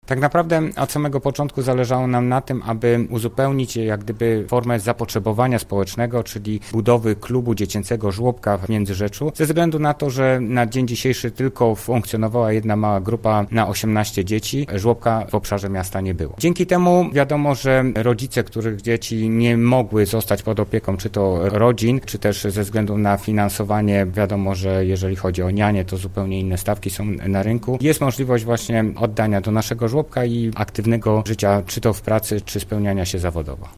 Tak naprawdę od samego początku zależało nam na tym, aby uzupełnić jak gdyby formę zapotrzebowania społecznego, czyli budowy klubu dziecięcego Żłobka w Międzyrzeczu, ze względu na to, że na dzień dzisiejszy tylko funkcjonowała jedna mała grupa na 18 dzieci, żłobka w obszarze miasta nie było. Dzięki temu wiadomo, że rodzice, których dzieci nie mogły zostać pod opieką, czy to rodzin, czy też ze względu na finansowanie, wiadomo, że jeżeli chodzi o nianie, to zupełnie inne stawki są na rynku. Jest możliwość właśnie oddania do naszego żłobka i aktywnego życia, czy to w pracy, czy spełniania się zawodowo.